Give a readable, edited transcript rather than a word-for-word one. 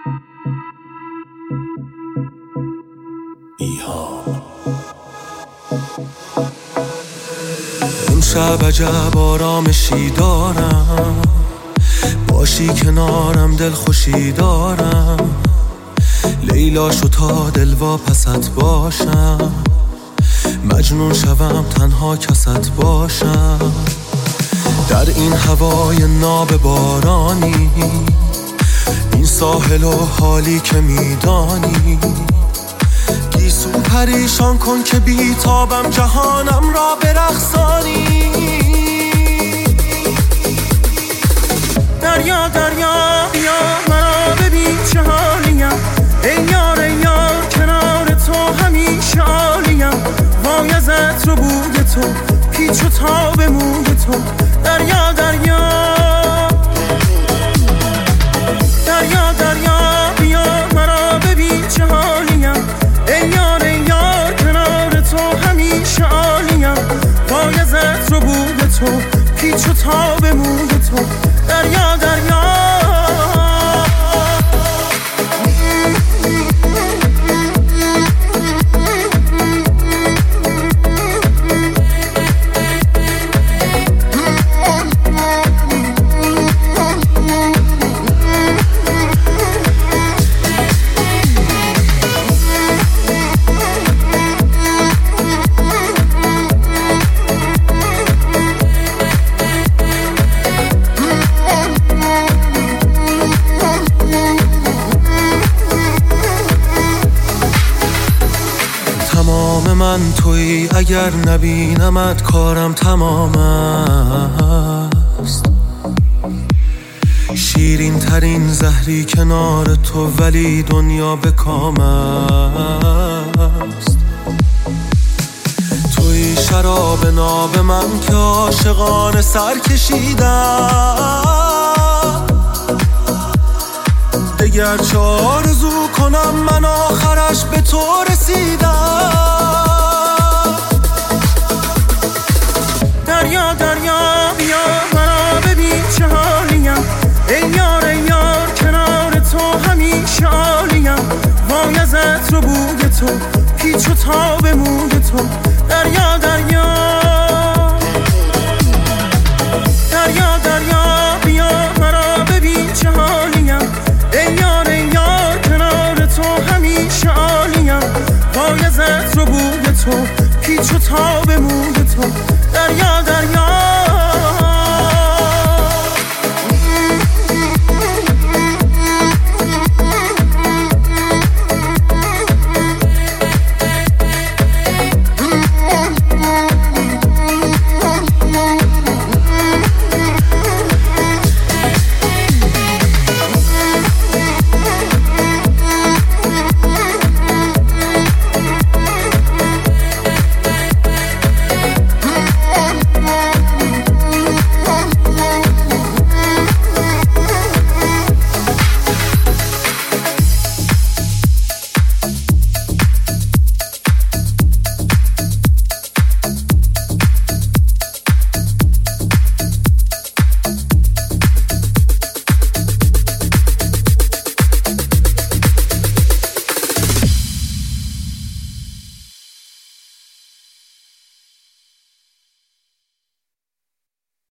امشب عجب آرامشی دارم، باشی کنارم دل خوشی دارم. لیلا شو تا دل واپست باشم، مجنون شوم تنها کست باشم. در این هوای ناب بارانی، این ساحل و حالی که میدانی، گیسو پریشان کن که بیتابم جهانم را برقصانی. دریا دریا بیا مرا ببین چه حالیم، ای یار ای یار کنار تو همیشه عالیم. وای ازت رو بوی تو پیچ و تاب موی تو. دریا دریا دریا دریا بیا مرا ببین چه حالیم، ای یار ای یار کنار تو همیشه عالیم. وای ازت رو بوی تو پیچ و تاب موی تو. دریا دریا تمام من تویی، اگر نبینمت کارم تمام است. شیرین ترین زهری کنار تو ولی دنیا به کام است. تویی شراب ناب من که عاشقانه سر کشیدم. دگر چه آرزو کنم من آخرش به تو رسیدم. دریا دریا بیا مرا ببین چه حالیم، ای یار ای یار کنار تو همیشه عالیم. وای ازت رو بوی تو پیچ و تاب موی تو. دریا دریا دریا دریا بیا مرا ببین چه حالیم، ای یار ای یار کنار تو همیشه عالیم. وای ازت رو بوی تو پیچ و تاب موی تو.